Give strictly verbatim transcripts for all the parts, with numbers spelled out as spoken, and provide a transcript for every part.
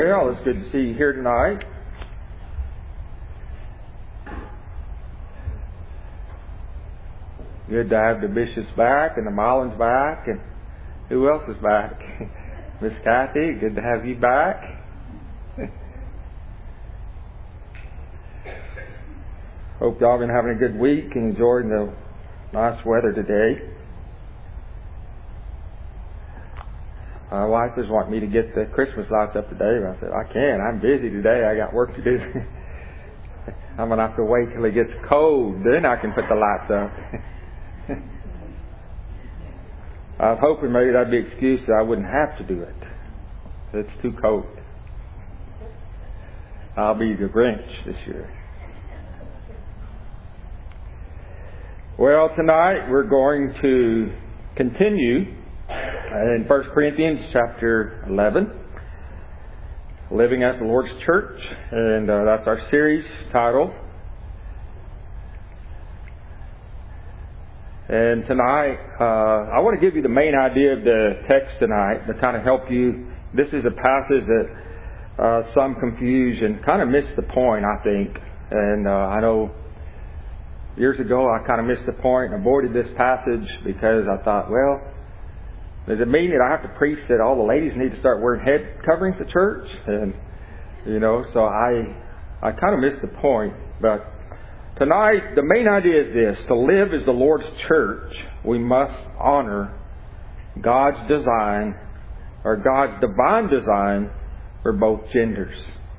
Well, it's good to see you here tonight. Good to have the Bishops back and the Mullins back, and who else is back? Miss Kathy, good to have you back. Hope y'all been having a good week and enjoying the nice weather today. My wife was wanting me to get the Christmas lights up today, but I said, I can't. I'm busy today. I got work to do. I'm going to have to wait till it gets cold. Then I can put the lights up. I was hoping maybe that'd be an excuse that I wouldn't have to do it. It's too cold. I'll be the Grinch this year. Well, tonight we're going to continue in First Corinthians chapter eleven, Living as the Lord's Church, and uh, that's our series title. And tonight, uh, I want to give you the main idea of the text tonight to kind of help you. This is a passage that uh, some confuse and kind of miss the point, I think. And uh, I know years ago I kind of missed the point and avoided this passage because I thought, well, does it mean that I have to preach that all the ladies need to start wearing head coverings at church? And, you know, so I I kind of missed the point. But tonight, the main idea is this. To live as the Lord's church, we must honor God's design, or God's divine design, for both genders.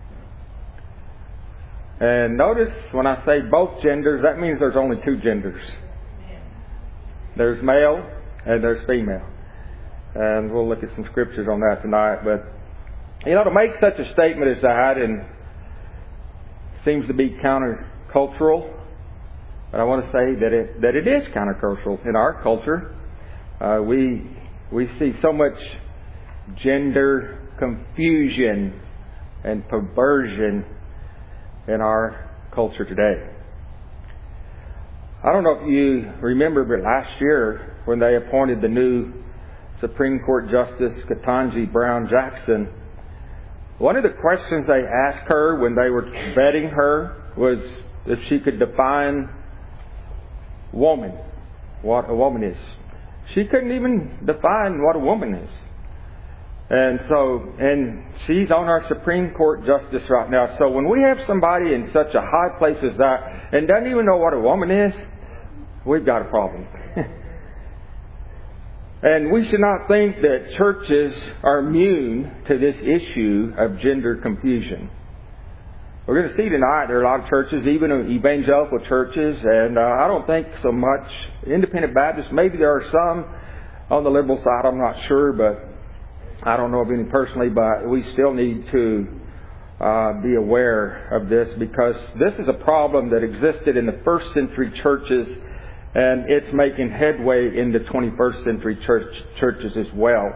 And notice when I say both genders, that means there's only two genders. There's male and there's female. And we'll look at some scriptures on that tonight. But, you know, to make such a statement as that, and seems to be countercultural, but I want to say that it that it is countercultural in our culture. Uh, we we see so much gender confusion and perversion in our culture today. I don't know if you remember, but last year when they appointed the new Supreme Court Justice Ketanji Brown Jackson, one of the questions they asked her when they were vetting her was if she could define woman, what a woman is. She couldn't even define what a woman is. And so, and she's on our Supreme Court Justice right now. So when we have somebody in such a high place as that and doesn't even know what a woman is, we've got a problem. And we should not think that churches are immune to this issue of gender confusion. We're going to see tonight there are a lot of churches, even evangelical churches, and uh, I don't think so much independent Baptists. Maybe there are some on the liberal side, I'm not sure, but I don't know of any personally, but we still need to uh, be aware of this, because this is a problem that existed in the first century churches, and it's making headway in the twenty-first century church, churches as well.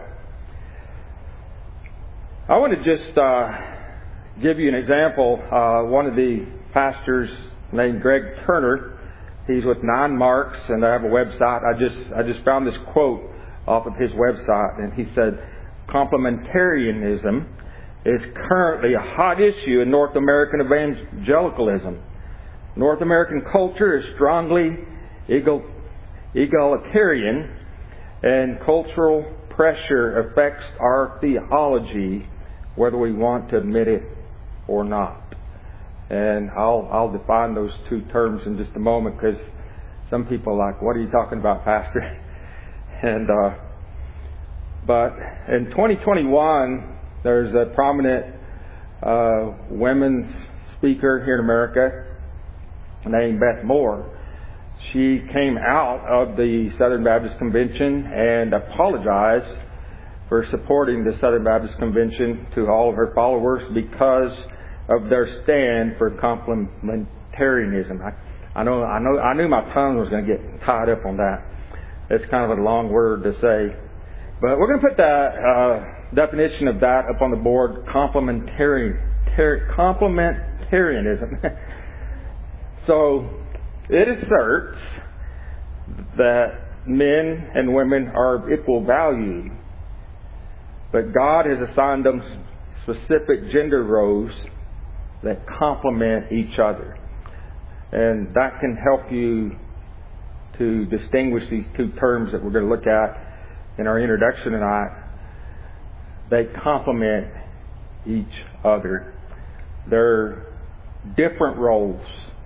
I want to just uh, give you an example. Uh, one of the pastors named Greg Turner, he's with Nine Marks, and I have a website. I just I just found this quote off of his website, and he said, "Complementarianism is currently a hot issue in North American evangelicalism. North American culture is strongly egalitarian, and cultural pressure affects our theology whether we want to admit it or not." And I'll I'll define those two terms in just a moment, because some people are like, "What are you talking about, Pastor?" And uh, but in twenty twenty-one, there's a prominent uh, women's speaker here in America named Beth Moore. She came out of the Southern Baptist Convention and apologized for supporting the Southern Baptist Convention to all of her followers because of their stand for complementarianism. I, I know, I know, I knew my tongue was going to get tied up on that. It's kind of a long word to say, but we're going to put that uh, definition of that up on the board: complementarian, ter, complementarianism. So it asserts that men and women are of equal value, but God has assigned them specific gender roles that complement each other. And that can help you to distinguish these two terms that we're going to look at in our introduction tonight. They complement each other. They're different roles,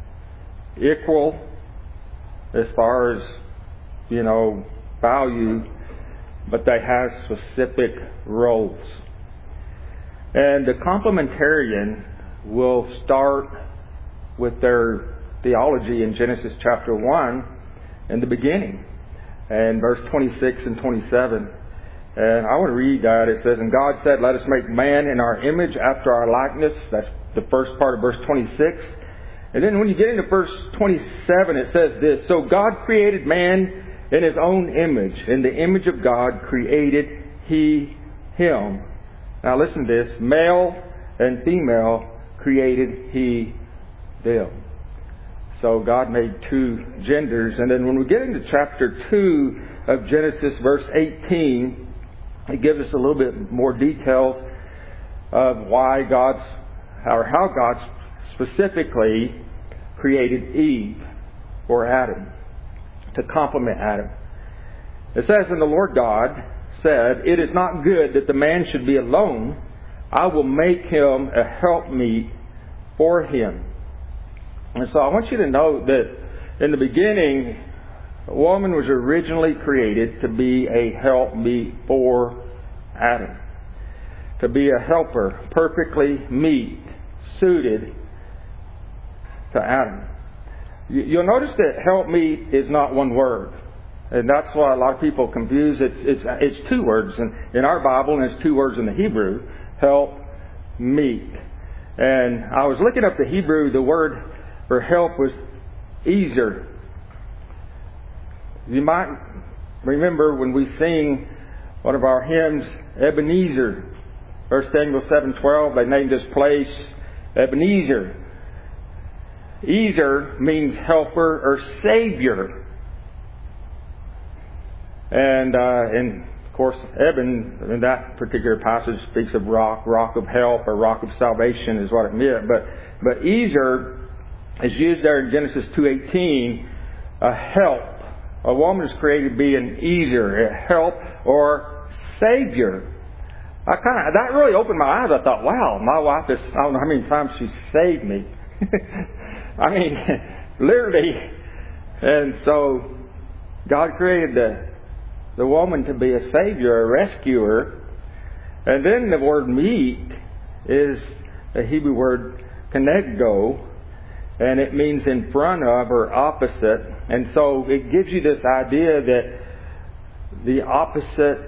equal as far as, you know, value, but they have specific roles. And the complementarian will start with their theology in Genesis chapter one in the beginning, and verse twenty-six and twenty-seven. And I want to read that. It says, "And God said, let us make man in our image after our likeness." That's the first part of verse twenty-six. And then when you get into verse twenty-seven, it says this, "So God created man in His own image. In the image of God created He him." Now listen to this. "Male and female created He them." So God made two genders. And then when we get into chapter two of Genesis, verse eighteen, it gives us a little bit more details of why God's, or how God specifically created Eve, or Adam, to complement Adam. It says, "And the Lord God said, it is not good that the man should be alone. I will make him a helpmeet for him." And so I want you to know that in the beginning, a woman was originally created to be a helpmeet for Adam. To be a helper, perfectly meet, suited to Adam. You'll notice that helpmeet is not one word. And that's why a lot of people confuse. It's, it's, it's two words in, in our Bible, and it's two words in the Hebrew. Help, meet. And I was looking up the Hebrew. The word for help was ezer. You might remember when we sing one of our hymns, Ebenezer. First Samuel seven twelve, they named this place Ebenezer. Ezer means helper or savior. And, uh, and of course, Eben, in that particular passage, speaks of rock, rock of help, or rock of salvation is what it meant. But, but Ezer is used there in Genesis two eighteen, a help. A woman is created to be an Ezer, a help or savior. I kind of, that really opened my eyes. I thought, wow, my wife is, I don't know how many times she saved me. I mean, literally. And so God created the, the woman to be a savior, a rescuer. And then the word meet is a Hebrew word, kenegdo, and it means in front of or opposite. And so it gives you this idea that the opposite,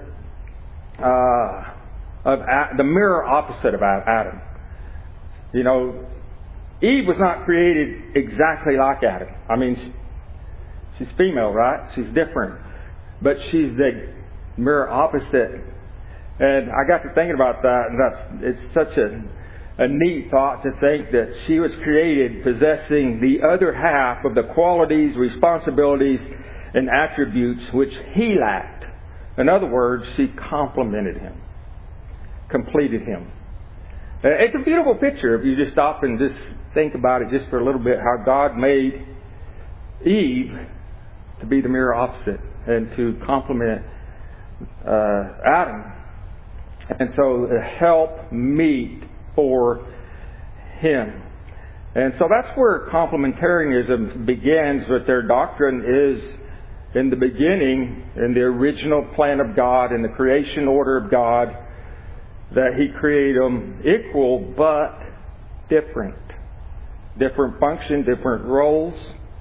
uh, of the mirror opposite of Adam. You know, Eve was not created exactly like Adam. I mean, she's female, right? She's different. But she's the mirror opposite. And I got to thinking about that, and that's, it's such a, a neat thought to think that she was created possessing the other half of the qualities, responsibilities, and attributes which he lacked. In other words, she complemented him, completed him. It's a beautiful picture if you just stop and just think about it just for a little bit, how God made Eve to be the mirror opposite and to complement uh, Adam. And so help meet for him. And so that's where complementarianism begins, with their doctrine is in the beginning, in the original plan of God, in the creation order of God, that He created them equal but different. Different function, different roles.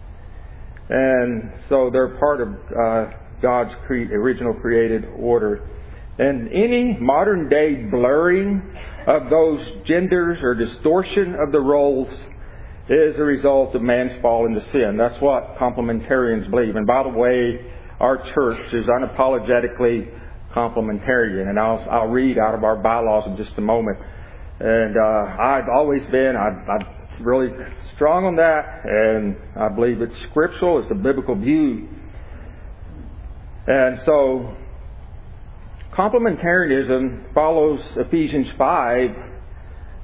And so they're part of uh, God's cre- original created order. And any modern day blurring of those genders or distortion of the roles is a result of man's fall into sin. That's what complementarians believe. And by the way, our church is unapologetically complementarian. And I'll, I'll read out of our bylaws in just a moment. And uh, I've always been, I, I'm really strong on that. And I believe it's scriptural. It's a biblical view. And so complementarianism follows Ephesians five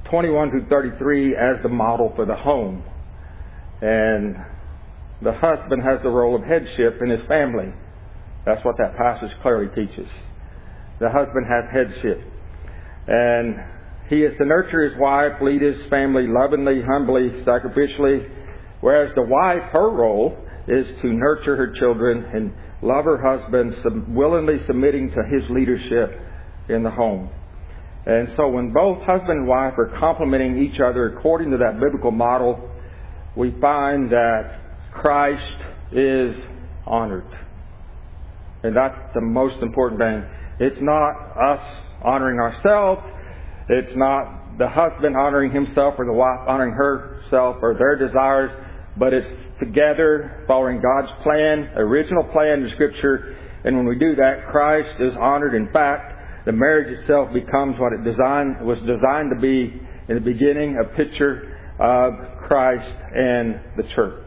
twenty-one through thirty-three as the model for the home. And the husband has the role of headship in his family. That's what that passage clearly teaches. The husband has headship. And he is to nurture his wife, lead his family lovingly, humbly, sacrificially, whereas the wife, her role is to nurture her children and love her husband, sub- willingly submitting to his leadership in the home. And so when both husband and wife are complementing each other according to that biblical model, we find that Christ is honored. And that's the most important thing. It's not us honoring ourselves. It's not the husband honoring himself or the wife honoring herself or their desires, but it's together following God's plan, original plan in Scripture. And when we do that, Christ is honored. In fact, the marriage itself becomes what it designed was designed to be in the beginning, a picture of Christ and the church.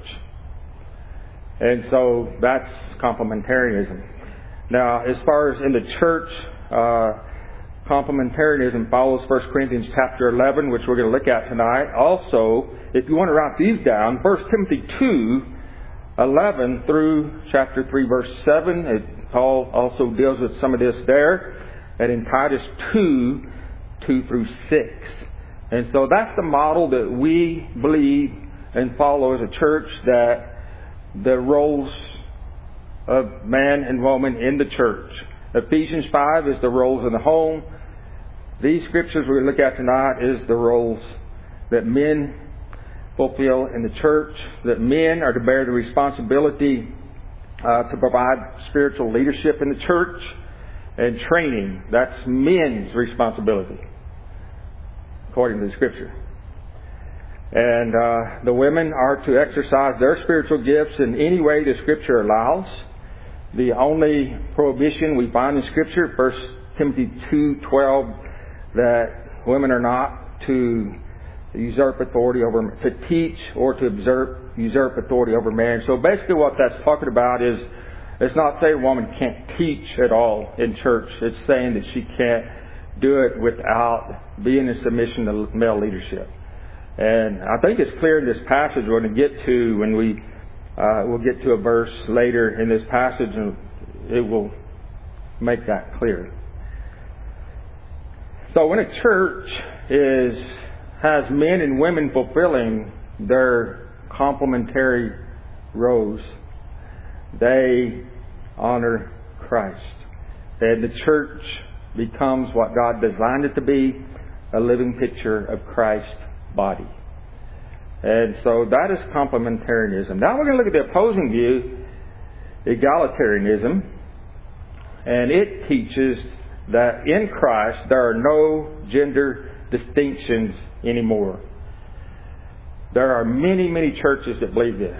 And so that's complementarianism. Now, as far as in the church, uh, complementarianism follows First Corinthians chapter eleven, which we're going to look at tonight. Also, if you want to write these down, First Timothy two, eleven through chapter three, verse seven. It, Paul also deals with some of this there. And in Titus two, two through six. And so that's the model that we believe and follow as a church, that the roles of man and woman in the church. Ephesians five is the roles in the home. These scriptures we're going to look at tonight is the roles that men fulfill in the church, that men are to bear the responsibility uh, to provide spiritual leadership in the church and training. That's men's responsibility, according to the scripture. And uh, the women are to exercise their spiritual gifts in any way the scripture allows. The only prohibition we find in scripture, First Timothy two twelve, that women are not to usurp authority over, to teach or to usurp, usurp authority over man. So basically what that's talking about is, it's not saying a woman can't teach at all in church. It's saying that she can't do it without being in submission to male leadership. And I think it's clear in this passage we're going to get to when we, uh, we'll get to a verse later in this passage, and it will make that clear. So when a church is has men and women fulfilling their complementary roles, they honor Christ. And the church becomes what God designed it to be, a living picture of Christ's body. And so that is complementarianism. Now we're going to look at the opposing view, egalitarianism. And it teaches that in Christ there are no gender distinctions anymore. There are many, many churches that believe this.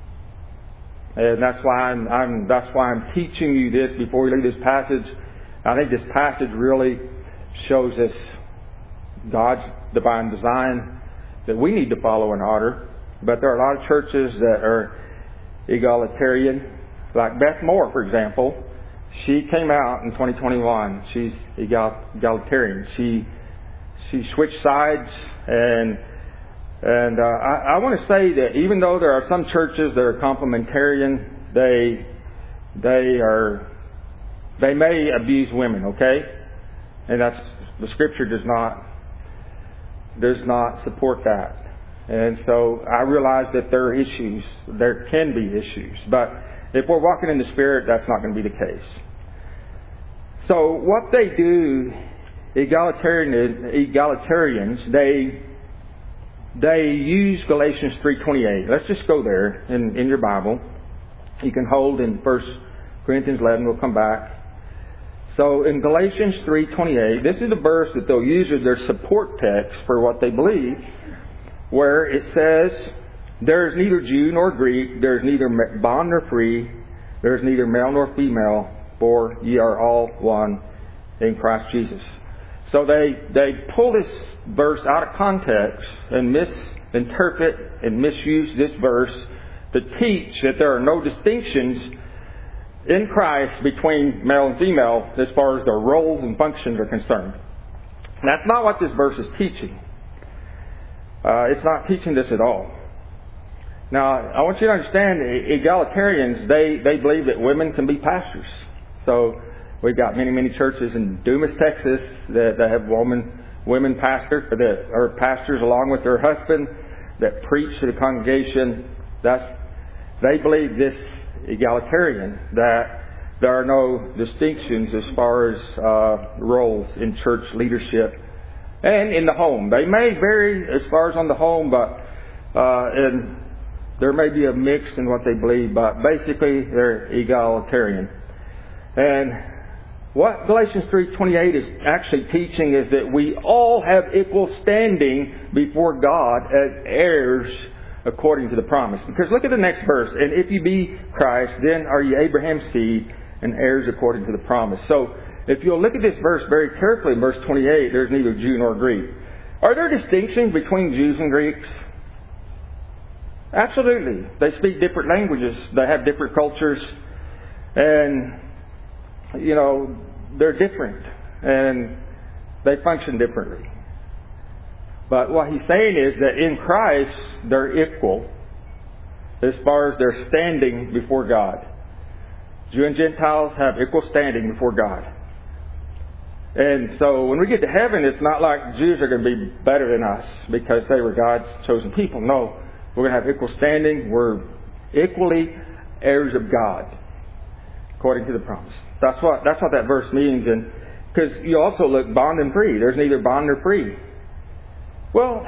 And that's why I'm, I'm that's why I'm teaching you this before we leave this passage. I think this passage really shows us God's divine design that we need to follow in order. But there are a lot of churches that are egalitarian. Like Beth Moore, for example. She came out in twenty twenty-one. She's egalitarian. She she switched sides, and and uh, I, I want to say that even though there are some churches that are complementarian, they they are they may abuse women. Okay, and that's the scripture does not does not support that. And so I realize that there are issues. There can be issues, but if we're walking in the Spirit, that's not going to be the case. So what they do, egalitarian, egalitarians, they they use Galatians three twenty-eight. Let's just go there in, in your Bible. You can hold in First Corinthians eleven. We'll come back. So in Galatians three twenty-eight, this is the verse that they'll use as their support text for what they believe, where it says, "There is neither Jew nor Greek, there is neither bond nor free, there is neither male nor female, for ye are all one in Christ Jesus." So they, they pull this verse out of context and misinterpret and misuse this verse to teach that there are no distinctions in Christ between male and female as far as their roles and functions are concerned. And that's not what this verse is teaching. Uh, it's not teaching this at all. Now, I want you to understand, egalitarians, they, they believe that women can be pastors. So we've got many, many churches in Dumas, Texas that, that have women, women pastors, that are pastors along with their husband that preach to the congregation. That's, they believe this egalitarian, that there are no distinctions as far as uh, roles in church leadership and in the home. They may vary as far as on the home, but uh, and there may be a mix in what they believe, but basically they're egalitarian. And what Galatians three twenty-eight is actually teaching is that we all have equal standing before God as heirs according to the promise. Because look at the next verse. And if you be Christ, then are ye Abraham's seed and heirs according to the promise. So if you'll look at this verse very carefully, in verse twenty-eight, there's neither Jew nor Greek. Are there distinctions between Jews and Greeks? Absolutely. They speak different languages. They have different cultures. And, you know, they're different. And they function differently. But what he's saying is that in Christ, they're equal as far as their standing before God. Jew and Gentiles have equal standing before God. And so when we get to heaven, it's not like Jews are going to be better than us because they were God's chosen people. No, we're going to have equal standing. We're equally heirs of God, according to the promise. That's what that's what that verse means. And because you also look bond and free. There's neither bond nor free. Well,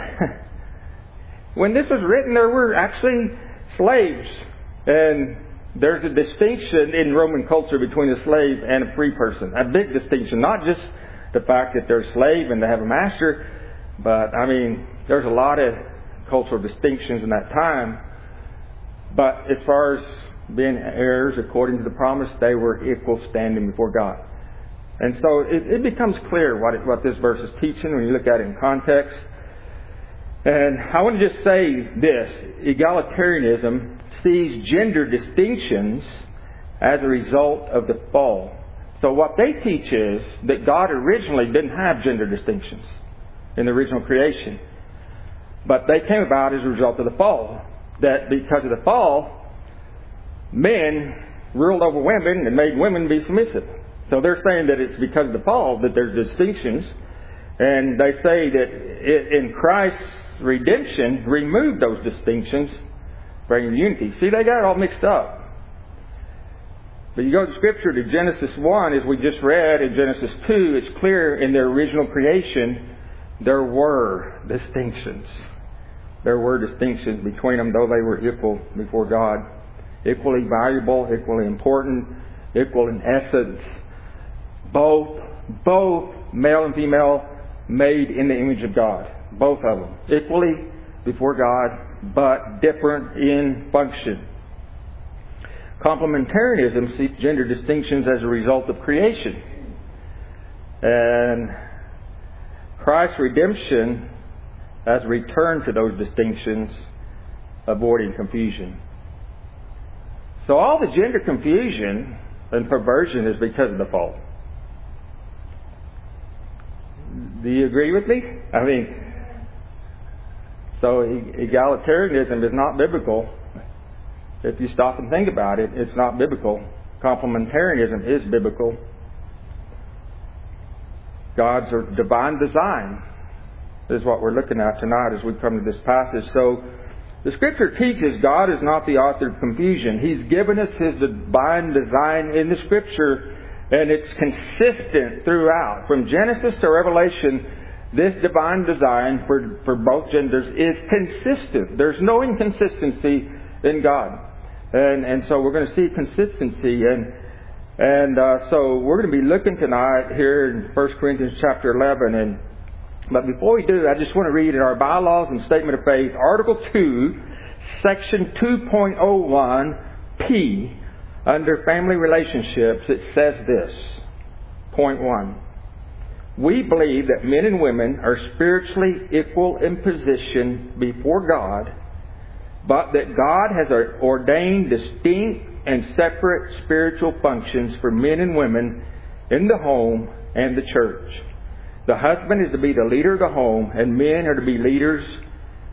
when this was written, there were actually slaves. And there's a distinction in Roman culture between a slave and a free person. A big distinction. Not just the fact that they're a slave and they have a master, but, I mean, there's a lot of cultural distinctions in that time. But as far as being heirs according to the promise, they were equal standing before God. And so it, it becomes clear what, it, what this verse is teaching when you look at it in context. And I want to just say this. Egalitarianism sees gender distinctions as a result of the fall. So what they teach is that God originally didn't have gender distinctions in the original creation. But they came about as a result of the fall. That because of the fall, men ruled over women and made women be submissive. So they're saying that it's because of the fall that there's distinctions. And they say that it, in Christ's redemption, removed those distinctions, bringing unity. See, they got it all mixed up. But you go to Scripture to Genesis one, as we just read, in Genesis two, it's clear in their original creation, there were distinctions. There were distinctions between them, though they were equal before God. Equally valuable, equally important, equal in essence. Both, both male and female, made in the image of God. Both of them. Equally before God, but different in function. Complementarianism sees gender distinctions as a result of creation. And Christ's redemption as a return to those distinctions, avoiding confusion. So all the gender confusion and perversion is because of the fall. Do you agree with me? I mean, so egalitarianism is not biblical. If you stop and think about it, it's not biblical. Complementarianism is biblical. God's divine design is what we're looking at tonight as we come to this passage. So the Scripture teaches God is not the author of confusion. He's given us His divine design in the Scripture, and it's consistent throughout. From Genesis to Revelation, this divine design for, for both genders is consistent. There's no inconsistency in God. And and so we're going to see consistency. And and uh, so we're going to be looking tonight here in First Corinthians chapter eleven. And But before we do, I just want to read in our bylaws and statement of faith, Article two, Section two point oh one P, under family relationships, it says this. Point one. We believe that men and women are spiritually equal in position before God, but that God has ordained distinct and separate spiritual functions for men and women in the home and the church. The husband is to be the leader of the home, and men are to be leaders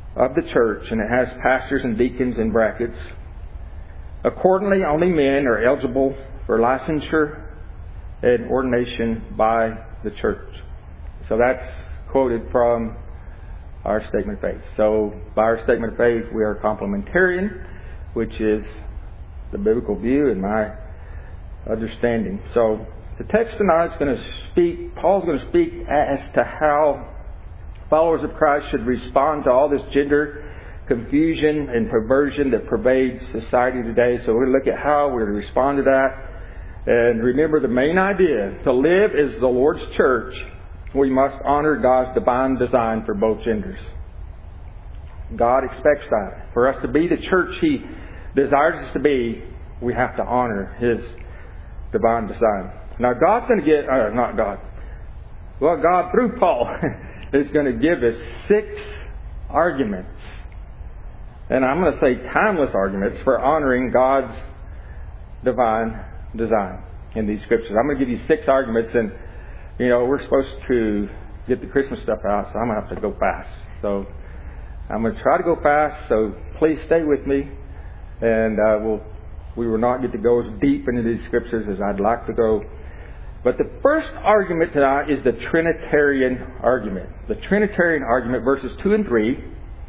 of the church, and it has pastors and deacons in brackets. Accordingly, only men are eligible for licensure and ordination by the church. So that's quoted from our statement of faith. So by our statement of faith, we are complementarian, which is the biblical view in my understanding. So the text tonight is going to speak, Paul's going to speak as to how followers of Christ should respond to all this gender confusion and perversion that pervades society today. So we're going to look at how we're to respond to that. And remember the main idea: to live as the Lord's church, we must honor God's divine design for both genders. God expects that. For us to be the church He desires us to be, we have to honor His divine design. Now God's going to get, uh, not God, well God through Paul is going to give us six arguments. And I'm going to say timeless arguments for honoring God's divine design in these scriptures. I'm going to give you six arguments, and you know, we're supposed to get the Christmas stuff out, so I'm going to have to go fast. So I'm going to try to go fast, so please stay with me. And uh, we'll, we will not get to go as deep into these scriptures as I'd like to go. But the first argument tonight is the Trinitarian argument. The Trinitarian argument, verses two and three.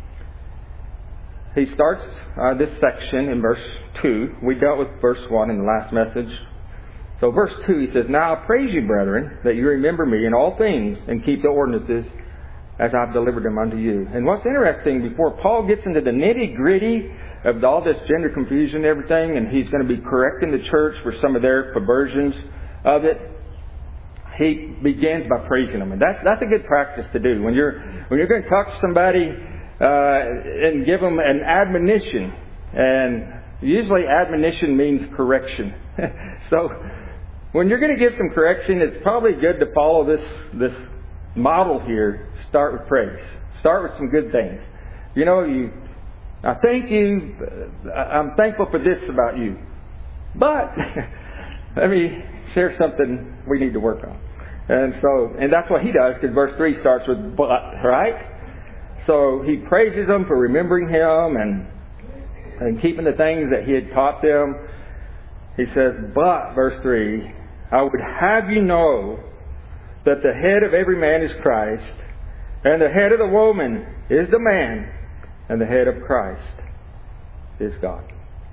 He starts uh, this section in verse two. We dealt with verse one in the last message. So verse two, he says, "Now I praise you, brethren, that you remember me in all things and keep the ordinances as I've delivered them unto you." And what's interesting, before Paul gets into the nitty-gritty of all this gender confusion and everything, and he's going to be correcting the church for some of their perversions of it, he begins by praising them. And that's that's a good practice to do. When you're when you're going to talk to somebody uh, and give them an admonition, and usually admonition means correction. So when you're going to give some correction, it's probably good to follow this this model here. Start with praise. Start with some good things. You know, you. I thank you. I'm thankful for this about you. But let me share something we need to work on. And so, and that's what he does, because verse three starts with "but," right? So he praises them for remembering him and and keeping the things that he had taught them. He says, "But," verse three, "I would have you know that the head of every man is Christ, and the head of the woman is the man, and the head of Christ is God."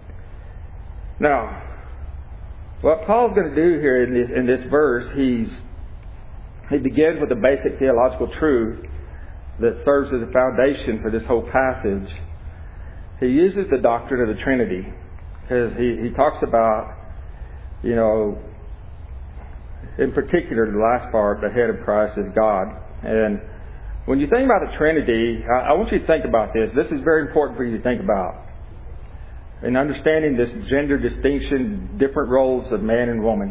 Now, what Paul's going to do here in this, in this verse, he's he begins with a basic theological truth that serves as a foundation for this whole passage. He uses the doctrine of the Trinity, because he, he talks about, you know, in particular the last part, the head of Christ is God. And when you think about the Trinity, I, I want you to think about this. This is very important for you to think about. In understanding this gender distinction, different roles of man and woman.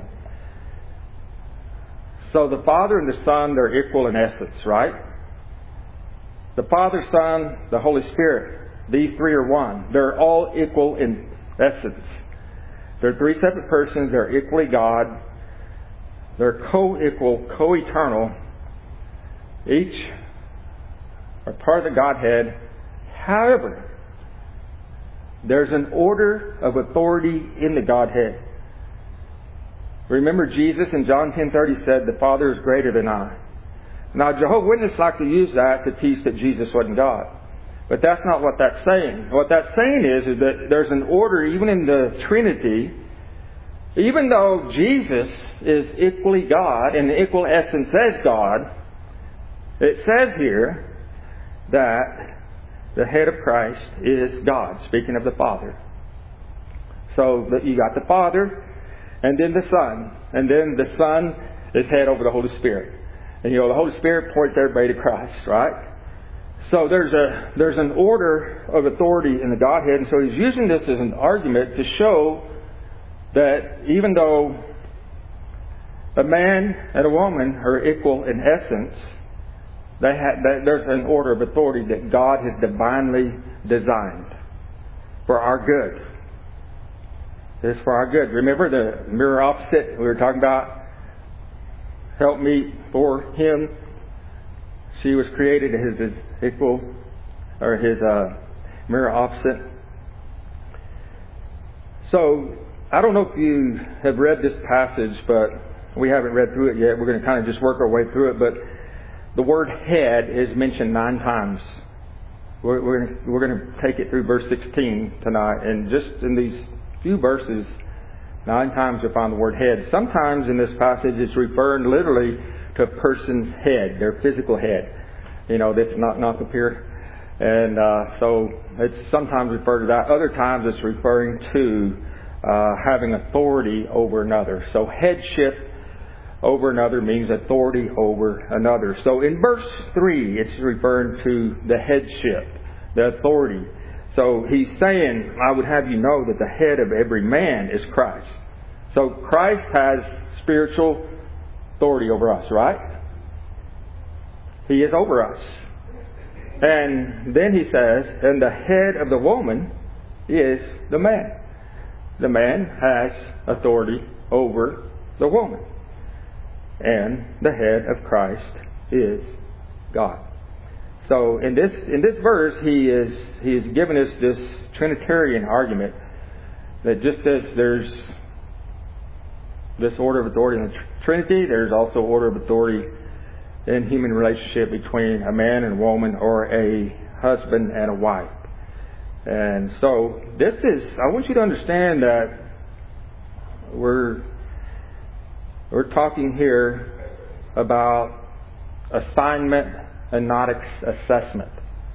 So the Father and the Son, they're equal in essence, right? The Father, Son, the Holy Spirit, these three are one. They're all equal in essence. They're three separate persons. They're equally God. They're co-equal, co-eternal. Each are part of the Godhead. However, there's an order of authority in the Godhead. Remember, Jesus in John ten thirty said, "The Father is greater than I." Now, Jehovah's Witnesses like to use that to teach that Jesus wasn't God. But that's not what that's saying. What that's saying is, is that there's an order even in the Trinity. Even though Jesus is equally God and in equal essence as God, it says here that the head of Christ is God, speaking of the Father. So that you got the Father, and then the Son, and then the Son is head over the Holy Spirit. And you know, the Holy Spirit points everybody to Christ, right? So there's a there's an order of authority in the Godhead, and so he's using this as an argument to show that even though a man and a woman are equal in essence, they have, they, there's an order of authority that God has divinely designed for our good. It's for our good. Remember the mirror opposite we were talking about? Help me for him. She was created as his equal or his uh, mirror opposite. So, I don't know if you have read this passage, but we haven't read through it yet. We're going to kind of just work our way through it. But the word head is mentioned nine times. We're, we're, we're going to take it through verse sixteen tonight. And just in these few verses, nine times you'll find the word head. Sometimes in this passage it's referring literally to a person's head, their physical head. You know, that's not knock up here. And uh, so it's sometimes referred to that. Other times it's referring to uh, having authority over another. So headship over another means authority over another. So in verse three, it's referring to the headship, the authority. So he's saying, I would have you know that the head of every man is Christ. So Christ has spiritual authority over us, right? He is over us. And then he says, and the head of the woman is the man. The man has authority over the woman. And the head of Christ is God. So in this in this verse, he is he is giving us this Trinitarian argument that just as there's this order of authority in the Trinity, there's also order of authority in human relationship between a man and a woman, or a husband and a wife. And so this is, I want you to understand that we're we're talking here about assignment and not assessment.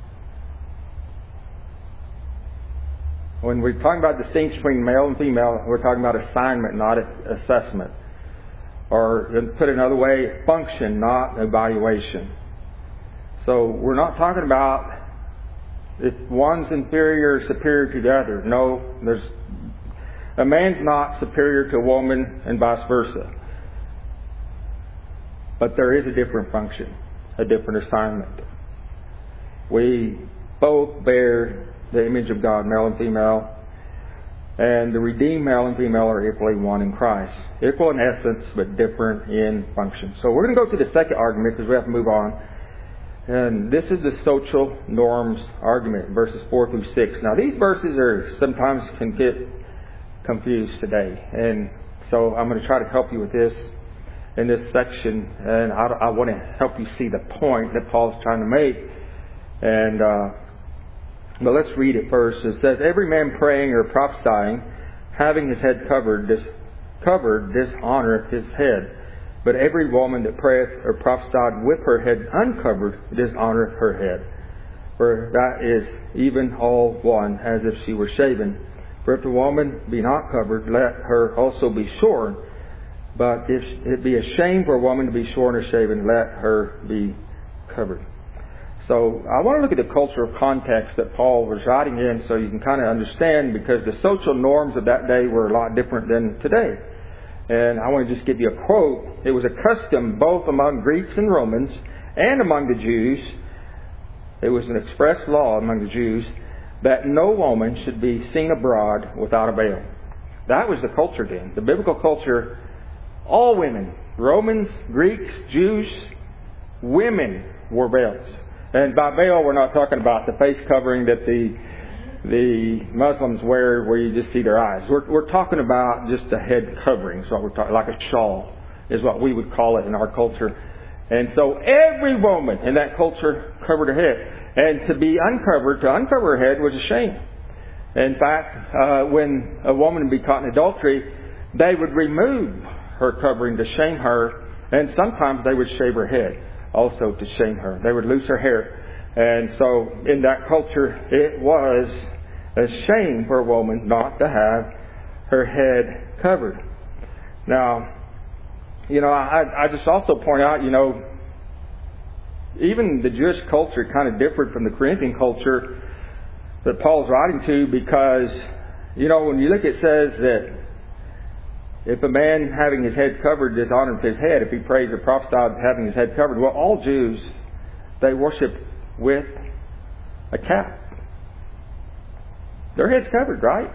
When we're talking about distinction between male and female, we're talking about assignment, not assessment. Or, put another way, function, not evaluation. So we're not talking about if one's inferior or superior to the other. No, there's a man's not superior to a woman and vice versa. But there is a different function, a different assignment. We both bear the image of God, male and female. And the redeemed male and female are equally one in Christ. Equal in essence, but different in function. So we're going to go to the second argument because we have to move on. And this is the social norms argument, verses four through six. Now these verses are sometimes can get confused today. And so I'm going to try to help you with this in this section. And I, I want to help you see the point that Paul's trying to make. And, uh, But let's read it first. It says, every man praying or prophesying, having his head covered, dis- covered dishonoureth his head. But every woman that prayeth or prophesied with her head uncovered dishonoureth her head. For that is even all one, as if she were shaven. For if the woman be not covered, let her also be shorn. But if it be a shame for a woman to be shorn or shaven, let her be covered. So I want to look at the cultural context that Paul was writing in so you can kind of understand, because the social norms of that day were a lot different than today. And I want to just give you a quote. It was a custom both among Greeks and Romans and among the Jews. It was an express law among the Jews that no woman should be seen abroad without a veil. That was the culture then. The biblical culture, all women, Romans, Greeks, Jews, women wore veils. And by veil, we're not talking about the face covering that the the Muslims wear where you just see their eyes. We're, we're talking about just a head covering. Is what we're talking, like a shawl is what we would call it in our culture. And so every woman in that culture covered her head. And to be uncovered, to uncover her head was a shame. In fact, uh, when a woman would be caught in adultery, they would remove her covering to shame her. And sometimes they would shave her head also to shame her. They would lose her hair. And so in that culture, it was a shame for a woman not to have her head covered. Now, you know, I, I just also point out, you know, even the Jewish culture kind of differed from the Corinthian culture that Paul's writing to, because, you know, when you look, it says that if a man having his head covered dishonours his head, if he prays or prophesies having his head covered, well, all Jews, they worship with a cap. Their head's covered, right?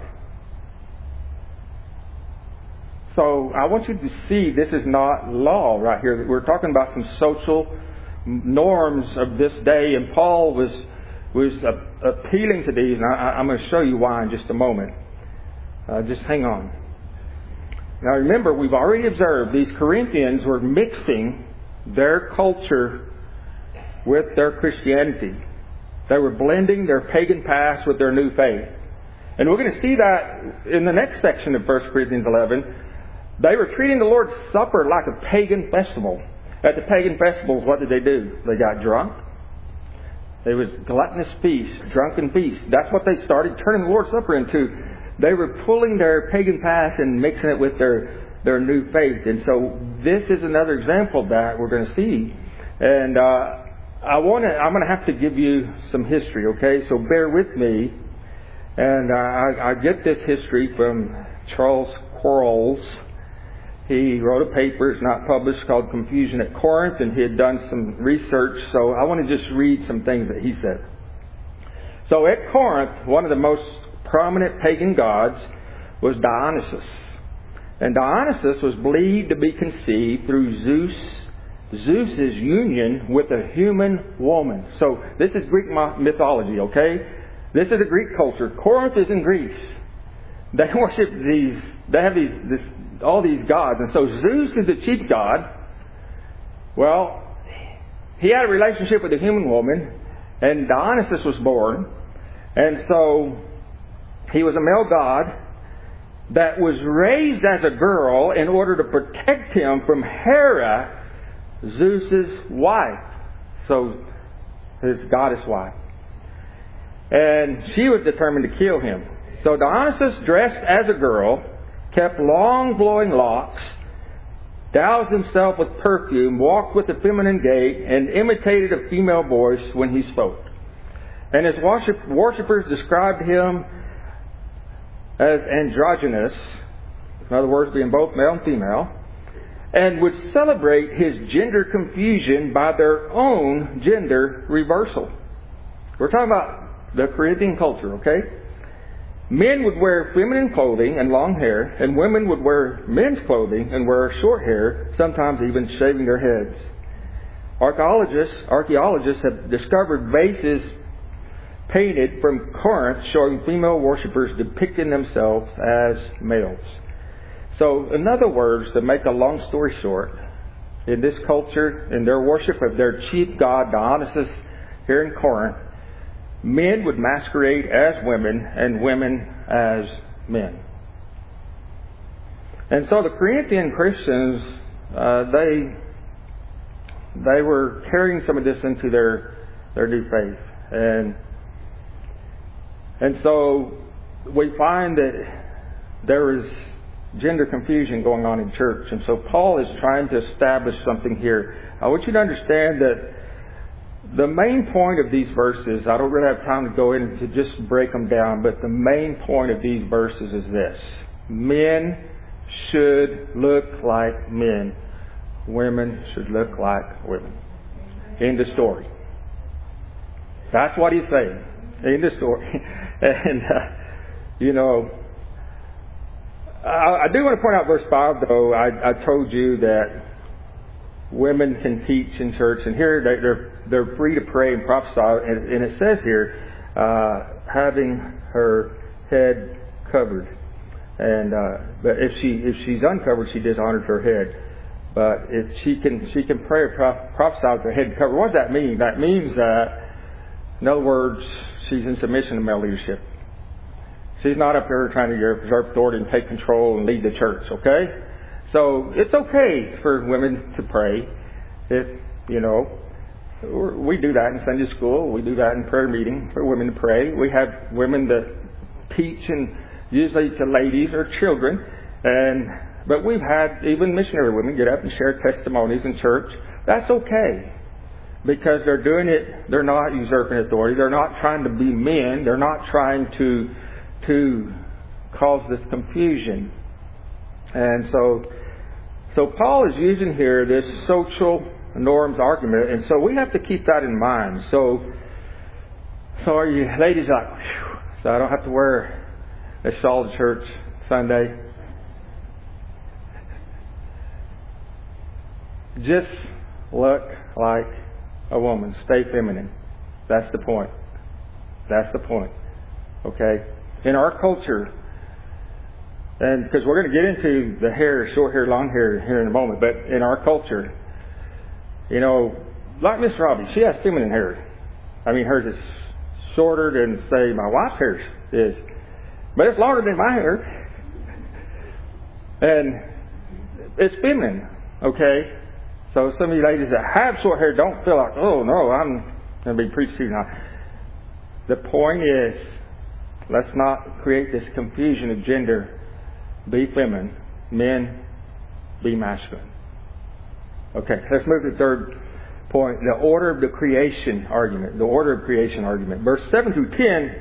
So I want you to see this is not law right here. We're talking about some social norms of this day, and Paul was was uh, appealing to these, and I, I'm going to show you why in just a moment. Uh, just hang on. Now remember, we've already observed these Corinthians were mixing their culture with their Christianity. They were blending their pagan past with their new faith. And we're going to see that in the next section of First Corinthians eleven. They were treating the Lord's Supper like a pagan festival. At the pagan festivals, what did they do? They got drunk. There was gluttonous feast, drunken feast. That's what they started turning the Lord's Supper into. They were pulling their pagan past and mixing it with their, their new faith. And so this is another example of that we're going to see. And uh, I want to. I'm going to have to give you some history, okay? So bear with me. And uh, I, I get this history from Charles Quarles. He wrote a paper, it's not published, called Confusion at Corinth, and he had done some research. So I want to just read some things that he said. So at Corinth, one of the most prominent pagan gods was Dionysus. And Dionysus was believed to be conceived through Zeus, Zeus's union with a human woman. So this is Greek mythology, okay? This is a Greek culture. Corinth is in Greece. They worship these, they have these, this, all these gods. And so Zeus is the chief god. Well, he had a relationship with a human woman, and Dionysus was born. And so he was a male god that was raised as a girl in order to protect him from Hera, Zeus's wife. So his goddess wife. And she was determined to kill him. So Dionysus, dressed as a girl, kept long flowing locks, doused himself with perfume, walked with a feminine gait, and imitated a female voice when he spoke. And his worship, worshippers described him as androgynous, in other words, being both male and female, and would celebrate his gender confusion by their own gender reversal. We're talking about the Corinthian culture, okay? Men would wear feminine clothing and long hair, and women would wear men's clothing and wear short hair, sometimes even shaving their heads. Archaeologists, archaeologists have discovered vases painted from Corinth showing female worshippers depicting themselves as males. So, in other words, to make a long story short, in this culture, in their worship of their chief god Dionysus here in Corinth, men would masquerade as women and women as men. And so the Corinthian Christians, uh, they they were carrying some of this into their their new faith, and and so we find that there is gender confusion going on in church. And so Paul is trying to establish something here. I want you to understand that the main point of these verses, I don't really have time to go in to just break them down, but the main point of these verses is this. Men should look like men. Women should look like women. End of story. That's what he's saying. End of story. And, uh, you know, I, I do want to point out verse five, though. I, I told you that women can teach in church, and here they, they're they're free to pray and prophesy. And, and it says here, uh, having her head covered. And uh, but if she if she's uncovered, she dishonored her head. But if she can she can pray or prophesy with her head covered. What does that mean? That means that, in other words, she's in submission to male leadership. She's not up here trying to usurp authority and take control and lead the church. Okay, so it's okay for women to pray. If you know, we do that in Sunday school. We do that in prayer meeting for women to pray. We have women that teach, and usually to ladies or children, and but we've had even missionary women get up and share testimonies in church. That's okay, because they're doing it. They're not usurping authority. They're not trying to be men. They're not trying to to cause this confusion. And so, so Paul is using here this social norms argument, and so we have to keep that in mind. So, so are you ladies like, whew, so I don't have to wear a shawl to church Sunday? Just look like a woman. Stay feminine. That's the point. That's the point. Okay? In our culture, and because we're going to get into the hair, short hair, long hair here in a moment, but in our culture, you know, like Miss Robbie, she has feminine hair. I mean, hers is shorter than, say, my wife's hair is. But it's longer than my hair. And it's feminine, okay? So some of you ladies that have short hair don't feel like, oh, no, I'm going to be preached to now. The point is, let's not create this confusion of gender. Be feminine. Men, be masculine. Okay, let's move to the third point. The order of the creation argument. The order of creation argument. Verse seven through ten.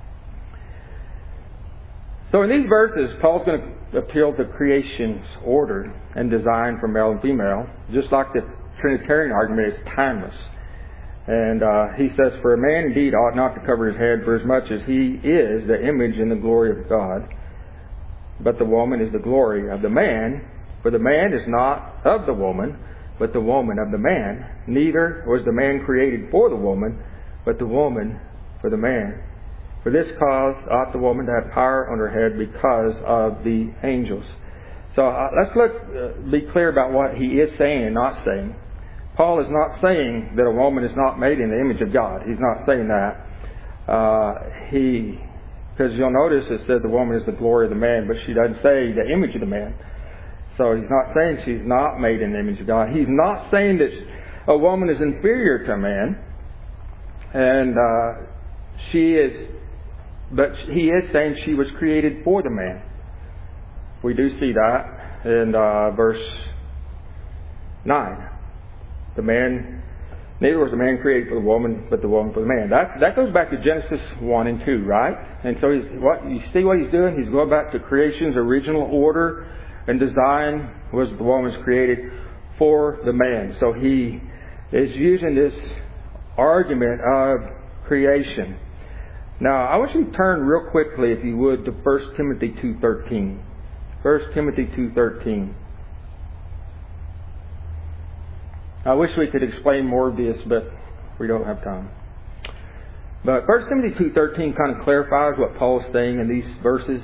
So in these verses, Paul's going to appeal to creation's order and design for male and female. Just like the Trinitarian argument is timeless. And uh, he says, for a man indeed ought not to cover his head, for as much as he is the image and the glory of God. But the woman is the glory of the man. For the man is not of the woman, but the woman of the man. Neither was the man created for the woman, but the woman for the man. For this cause ought the woman to have power on her head because of the angels. So uh, let's look, uh, be clear about what he is saying and not saying. Paul is not saying that a woman is not made in the image of God. He's not saying that. Uh, he, because you'll notice it says the woman is the glory of the man, but she doesn't say the image of the man. So he's not saying she's not made in the image of God. He's not saying that a woman is inferior to a man. And uh, she is, but he is saying she was created for the man. We do see that in uh, verse nine. The man, neither was the man created for the woman, but the woman for the man. That that goes back to Genesis one and two, right? And so he's, what you see what he's doing? He's going back to creation's original order and design was the woman was created for the man. So he is using this argument of creation. Now, I want you to turn real quickly, if you would, to First Timothy two thirteen. First Timothy two thirteen. I wish we could explain more of this, but we don't have time. But First Timothy two thirteen kind of clarifies what Paul is saying in these verses.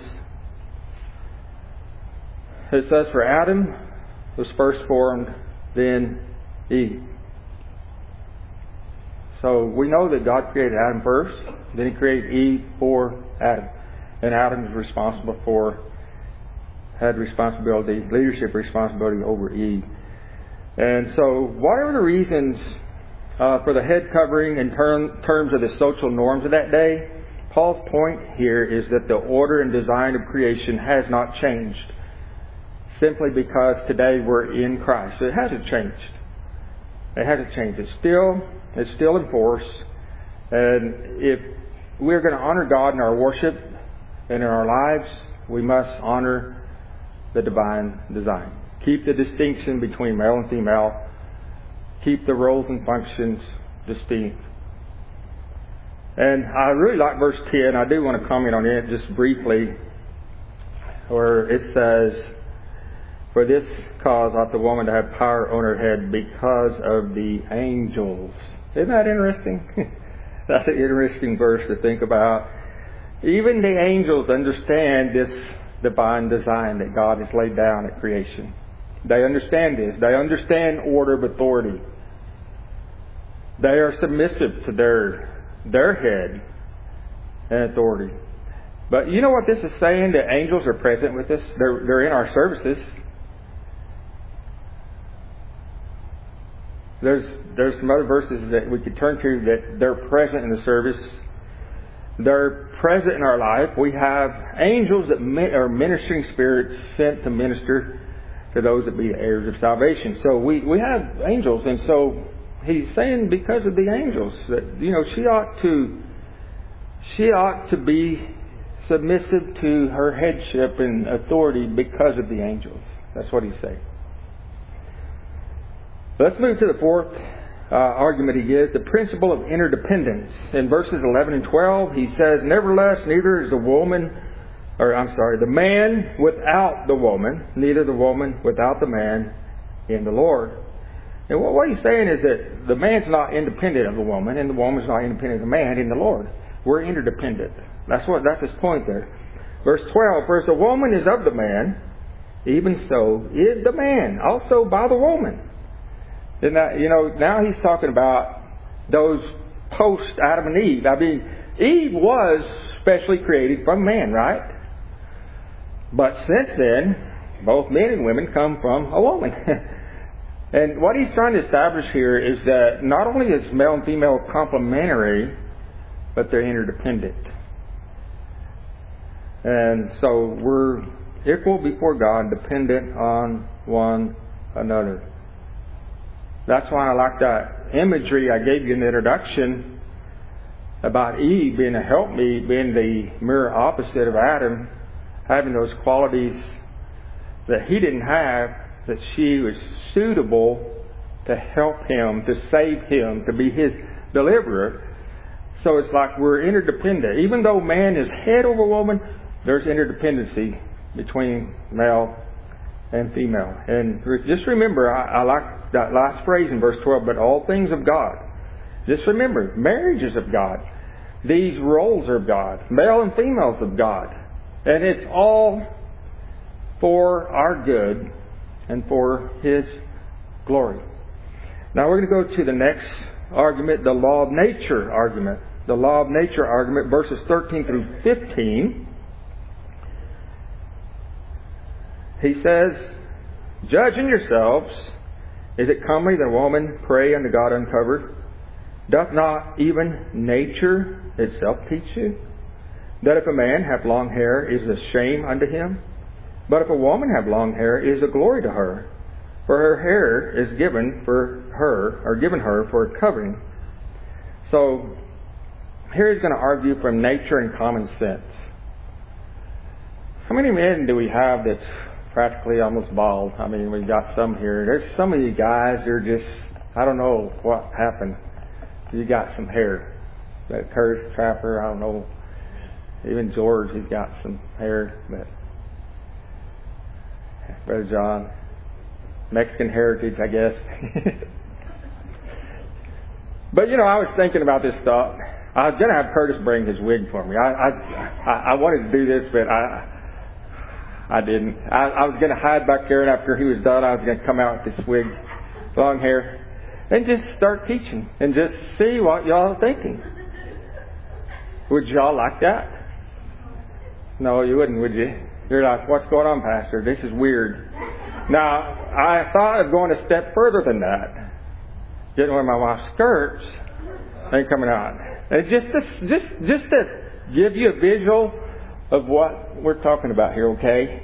It says, for Adam was first formed, then Eve. So we know that God created Adam first, then He created Eve for Adam. And Adam is responsible for, had responsibility, leadership responsibility over Eve. And so whatever the reasons uh, for the head covering in term, terms of the social norms of that day, Paul's point here is that the order and design of creation has not changed. Simply because today we're in Christ. So it hasn't changed. It hasn't changed. It's still, it's still in force. And if we're going to honor God in our worship and in our lives, we must honor the divine design. Keep the distinction between male and female. Keep the roles and functions distinct. And I really like verse ten. I do want to comment on it just briefly, where it says, for this cause ought the woman to have power on her head because of the angels. Isn't that interesting? That's an interesting verse to think about. Even the angels understand this divine design that God has laid down at creation. They understand this. They understand order of authority. They are submissive to their, their head and authority. But you know what this is saying? The angels are present with us. They're, they're in our services. There's there's some other verses that we could turn to that they're present in the service. They're present in our life. We have angels that are ministering spirits sent to minister to those that be the heirs of salvation. So we, we have angels, and so he's saying because of the angels that, you know, she ought to she ought to be submissive to her headship and authority because of the angels. That's what he's saying. Let's move to the fourth uh, argument he gives, the principle of interdependence. In verses eleven and twelve, he says, nevertheless, neither is the woman, or I'm sorry, the man without the woman, neither the woman without the man in the Lord. And what, what he's saying is that the man's not independent of the woman, and the woman's not independent of the man in the Lord. We're interdependent. That's what, that's his point there. Verse twelve, for as the woman is of the man, even so is the man also by the woman. And that, you know, now he's talking about those post Adam and Eve. I mean, Eve was specially created from man, right? But since then, both men and women come from a woman. And what he's trying to establish here is that not only is male and female complementary, but they're interdependent. And so we're equal before God, dependent on one another. That's why I like that imagery I gave you in the introduction about Eve being a helpmeet, being the mirror opposite of Adam, having those qualities that he didn't have, that she was suitable to help him, to save him, to be his deliverer. So it's like we're interdependent. Even though man is head over woman, there's interdependency between male and female. And just remember, I, I like that last phrase in verse twelve, but all things of God. Just remember, marriage is of God. These roles are of God. Male and female is of God. And it's all for our good and for His glory. Now we're going to go to the next argument, the law of nature argument. The law of nature argument, verses thirteen through fifteen. He says, judge in yourselves, is it comely that a woman pray unto God uncovered? Doth not even nature itself teach you that if a man have long hair, it is a shame unto him? But if a woman have long hair, it is a glory to her. For her hair is given for her, or given her for a covering. So, here he's going to argue from nature and common sense. How many men do we have that's practically almost bald? I mean, we've got some here. There's some of you guys, they're just, I don't know what happened. You got some hair. That Curtis Trapper, I don't know. Even George, he's got some hair. But Brother John, Mexican heritage, I guess. But you know, I was thinking about this stuff. I was going to have Curtis bring his wig for me. I I, I wanted to do this, but I I didn't. I, I was going to hide back there, and after he was done, I was going to come out with this wig, long hair, and just start teaching and just see what y'all are thinking. Would y'all like that? No, you wouldn't, would you? You're like, what's going on, Pastor? This is weird. Now, I thought of going a step further than that. Getting one of my wife's skirts ain't coming out. And just to, just just to give you a visual of what we're talking about here, okay?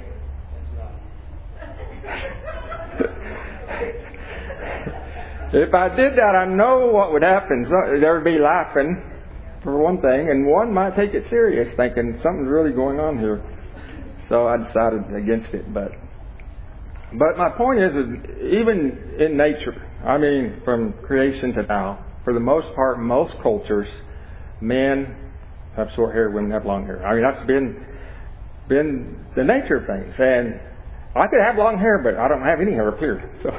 If I did that, I know what would happen. There would be laughing, for one thing, and one might take it serious, thinking something's really going on here. So I decided against it. But but my point is, is even in nature, I mean, from creation to now, for the most part, most cultures, men have short hair, women have long hair. I mean, that's been been the nature of things. And I could have long hair, but I don't have any hair up here. So,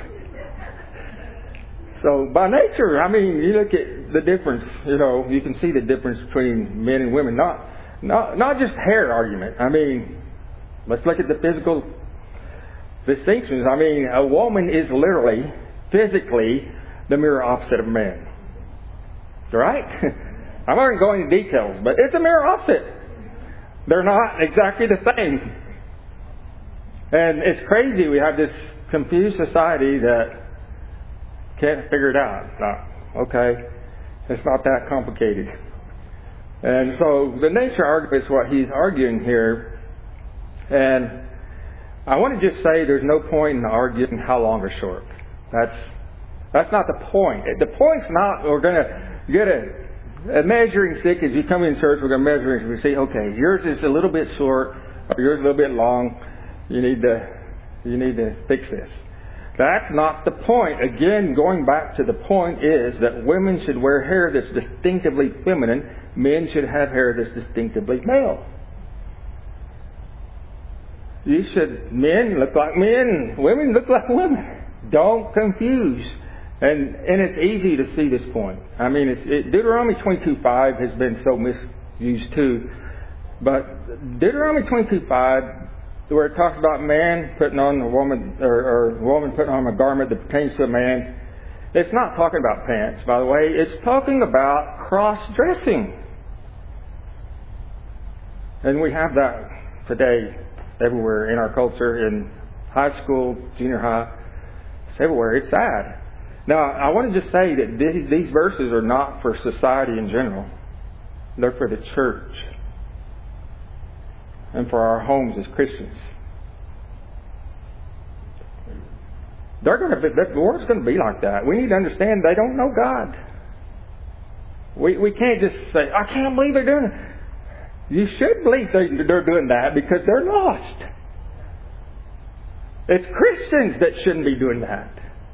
so by nature, I mean, you look at the difference. You know, you can see the difference between men and women. Not not not just hair argument. I mean, let's look at the physical distinctions. I mean, a woman is literally, physically, the mirror opposite of a man. Right? I'm not going to go into details, but it's a mirror opposite. They're not exactly the same. And it's crazy. We have this confused society that can't figure it out. No, okay, it's not that complicated. And so the nature argument is what he's arguing here. And I want to just say there's no point in arguing how long or short. That's that's not the point. The point's not we're going to get a, a measuring stick as you come in church. We're going to measure it. We see, okay, yours is a little bit short, or yours a little bit long. You need to you need to fix this. That's not the point. Again, going back to the point is that women should wear hair that's distinctively feminine. Men should have hair that's distinctively male. You should, men look like men, women look like women. Don't confuse. And and it's easy to see this point. I mean, it's, it, Deuteronomy twenty-two five has been so mis, used too. But Deuteronomy twenty-two five, where it talks about man putting on a woman, or, or a woman putting on a garment that pertains to a man, it's not talking about pants, by the way. It's talking about cross-dressing. And we have that today everywhere in our culture, in high school, junior high. It's everywhere. It's sad. Now, I want to just say that these, these verses are not for society in general. They're for the church and for our homes as Christians. They're going to be, the world's going to be like that. We need to understand they don't know God. We we can't just say, I can't believe they're doing it. You should believe they, they're doing that because they're lost. It's Christians that shouldn't be doing that.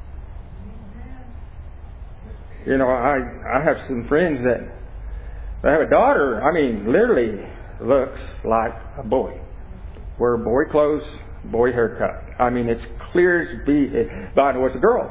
You know, I, I have some friends that they have a daughter, I mean, literally looks like a boy. Wear boy clothes, boy haircut. I mean, it's clear as be. God was a girl.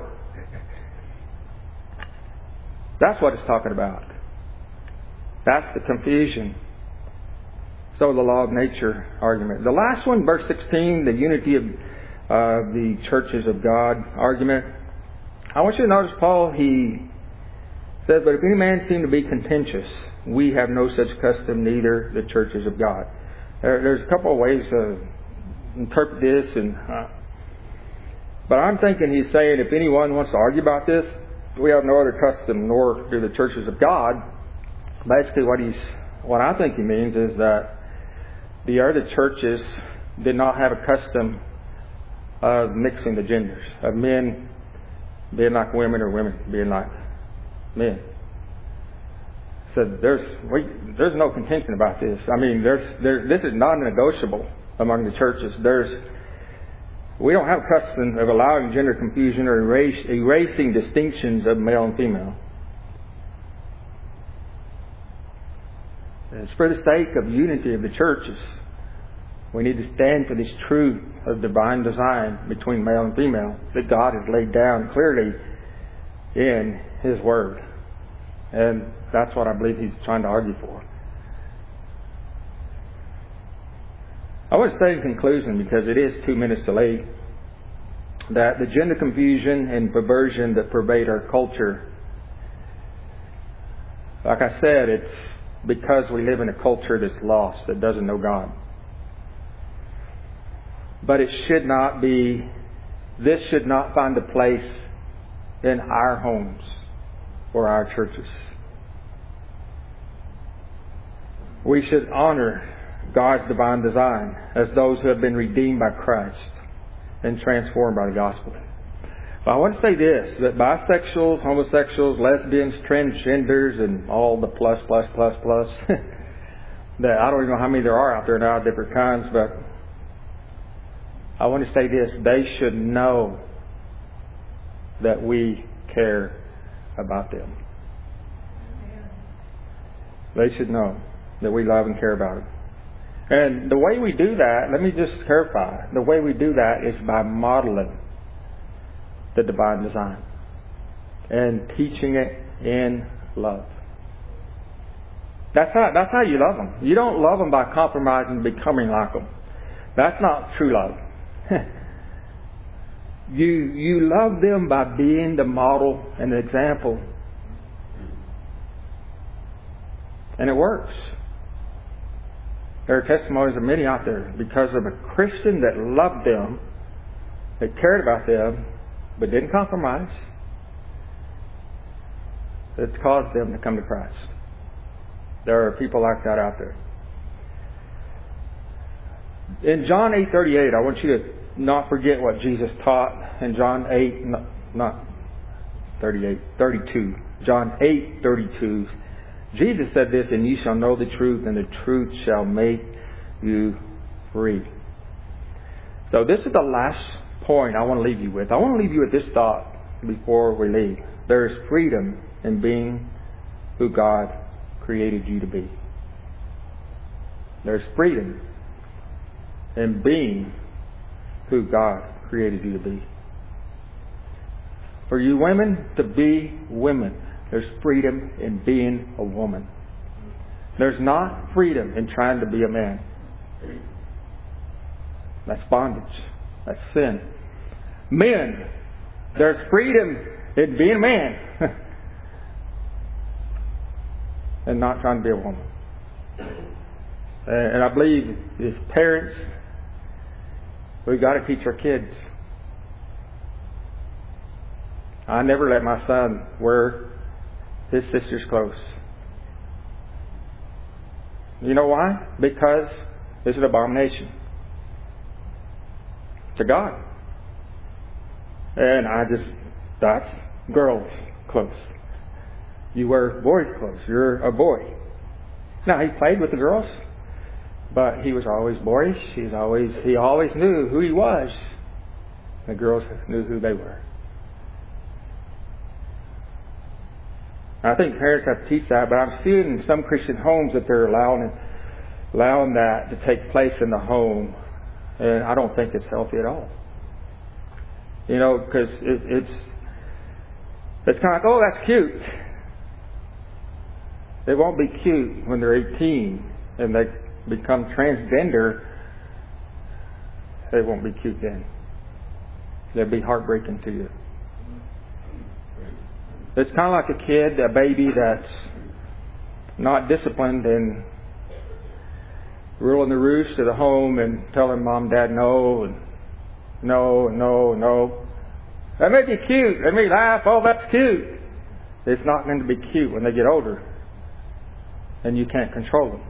That's what it's talking about. That's the confusion. So the law of nature argument. The last one, verse sixteen, the unity of uh, the churches of God argument. I want you to notice Paul, he says, but if any man seem to be contentious, we have no such custom, neither the churches of God. There, there's a couple of ways to interpret this, and uh, but I'm thinking he's saying if anyone wants to argue about this, we have no other custom, nor do the churches of God. Basically, what he's what I think he means is that the other churches did not have a custom of mixing the genders, of men being like women or women being like men. So there's we, there's no contention about this. I mean, there's there, this is non-negotiable among the churches. There's we don't have a custom of allowing gender confusion or erase, erasing distinctions of male and female. It's for the sake of unity of the churches. We need to stand for this truth of divine design between male and female that God has laid down clearly in His Word. And that's what I believe he's trying to argue for. I want to say in conclusion, because it is two minutes to late, that the gender confusion and perversion that pervade our culture, like I said, it's because we live in a culture that's lost, that doesn't know God. But it should not be, this should not find a place in our homes or our churches. We should honor God's divine design as those who have been redeemed by Christ and transformed by the gospel. But I want to say this, that bisexuals, homosexuals, lesbians, transgenders, and all the plus, plus, plus, plus, that I don't even know how many there are out there now, different kinds, but I want to say this, they should know that we care about them. They should know that we love and care about them. And the way we do that, let me just clarify, the way we do that is by modeling the divine design and teaching it in love. That's how, that's how you love them. You don't love them by compromising and becoming like them. That's not true love. you you love them by being the model and the example. And it works. There are testimonies of many out there because of a Christian that loved them, that cared about them, but didn't compromise. It's caused them to come to Christ. There are people like that out there. In John eight thirty-eight, I want you to not forget what Jesus taught in John eight, not, not thirty-eight, thirty-two. John eight thirty-two. Jesus said this, and ye shall know the truth, and the truth shall make you free. So this is the last point I want to leave you with. I want to leave you with this thought before we leave. There is freedom in being who God created you to be. There's freedom in being who God created you to be. For you women to be women. There's freedom in being a woman. There's not freedom in trying to be a man. That's bondage. That's sin. Men, there's freedom in being a man and not trying to be a woman. And I believe as parents, we've got to teach our kids. I never let my son wear his sister's clothes. You know why? Because it's an abomination to God. And I just, that's girls' clothes. You wear boys' clothes. You're a boy. Now, he played with the girls, but he was always boyish. He's always, he always knew who he was. The girls knew who they were. I think parents have to teach that, but I'm seeing in some Christian homes that they're allowing allowing that to take place in the home, and I don't think it's healthy at all. You know, because it, it's it's kind of like, oh, that's cute. They won't be cute when they're eighteen and they become transgender. They won't be cute then. They'll be heartbreaking to you. It's kind of like a kid, a baby that's not disciplined and ruling the roost of the home and telling mom and dad no and no and no and no. That may be cute. They may laugh. Oh, that's cute. It's not going to be cute when they get older and you can't control them.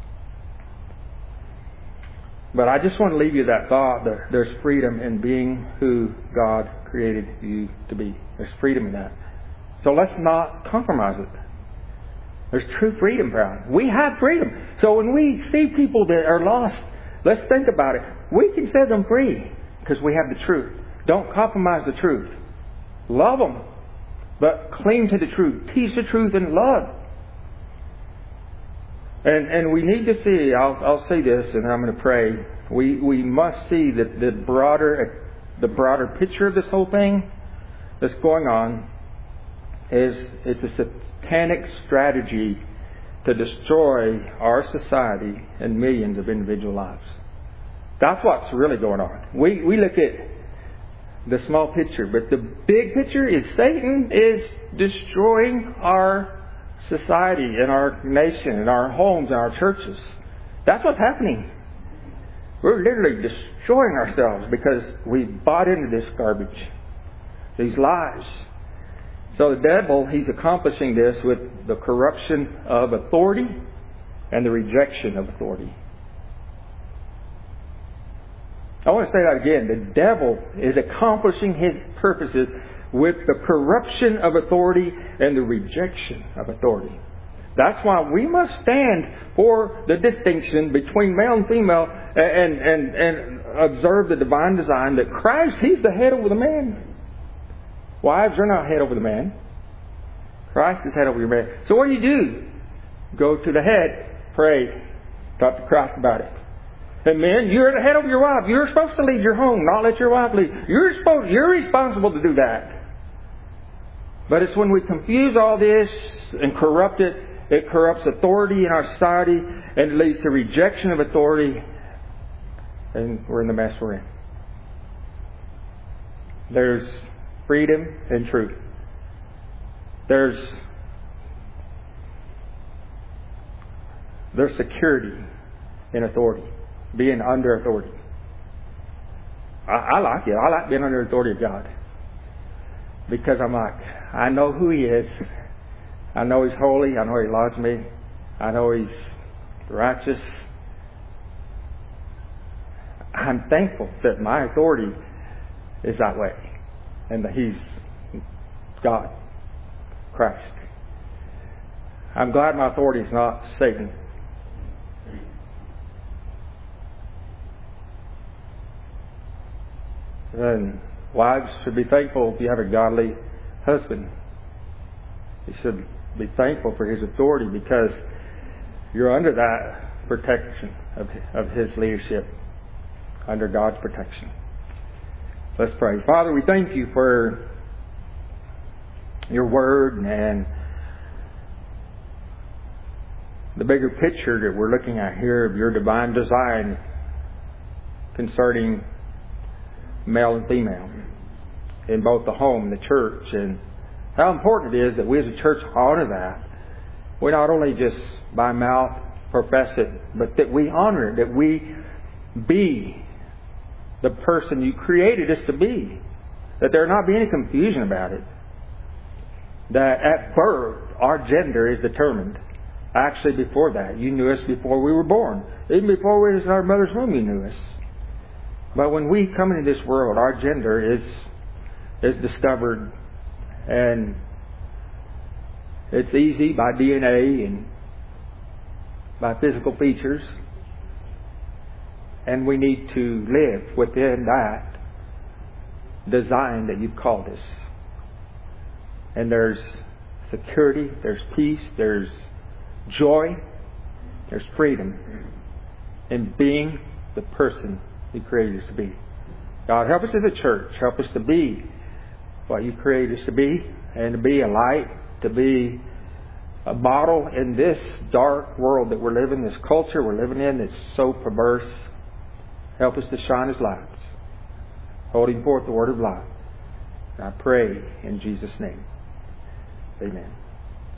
But I just want to leave you that thought that there's freedom in being who God created you to be. There's freedom in that. So let's not compromise it. There's true freedom found. We have freedom. So when we see people that are lost, let's think about it. We can set them free because we have the truth. Don't compromise the truth. Love them, but cling to the truth. Teach the truth in love. And and we need to see, I'll I'll say this and I'm going to pray. We we must see that the broader the broader picture of this whole thing that's going on is it's a satanic strategy to destroy our society and millions of individual lives. That's what's really going on. We we look at the small picture, but the big picture is Satan is destroying our society and our nation and our homes and our churches. That's what's happening. We're literally destroying ourselves because we bought into this garbage, these lies. So the devil, he's accomplishing this with the corruption of authority and the rejection of authority. I want to say that again. The devil is accomplishing his purposes with the corruption of authority and the rejection of authority. That's why we must stand for the distinction between male and female and, and, and observe the divine design that Christ, he's the head over the man. Wives are not head over the man. Christ is head over your man. So what do you do? Go to the head, pray, talk to Christ about it. And men, you're the head over your wife. You're supposed to lead your home, not let your wife lead. You're supposed, you're responsible to do that. But it's when we confuse all this and corrupt it, it corrupts authority in our society and it leads to rejection of authority, and we're in the mess we're in. There's freedom and truth. There's there's security in authority, being under authority. I, I like it. I like being under the authority of God because I'm like, I know who He is. I know He's holy. I know He loves me. I know He's righteous. I'm thankful that my authority is that way, and that He's God, Christ. I'm glad my authority is not Satan. And wives should be thankful if you have a godly husband. You should be thankful for his authority because you're under that protection of, of his leadership, under God's protection. Let's pray. Father, we thank you for your word and the bigger picture that we're looking at here of your divine design concerning male and female in both the home and the church, and how important it is that we as a church honor that. We not only just by mouth profess it, but that we honor it, that we be the person you created us to be. That there not be any confusion about it. That at birth, our gender is determined. Actually, before that, you knew us before we were born. Even before we was in our mother's womb, you knew us. But when we come into this world, our gender is is discovered, and it's easy by D N A and by physical features. And we need to live within that design that you've called us. And there's security, there's peace, there's joy, there's freedom in being the person you created us to be. God, help us as a church. Help us to be what you created us to be, and to be a light, to be a model in this dark world that we're living, this culture we're living in that's so perverse. Help us to shine as lights, holding forth the word of life. And I pray in Jesus' name. Amen.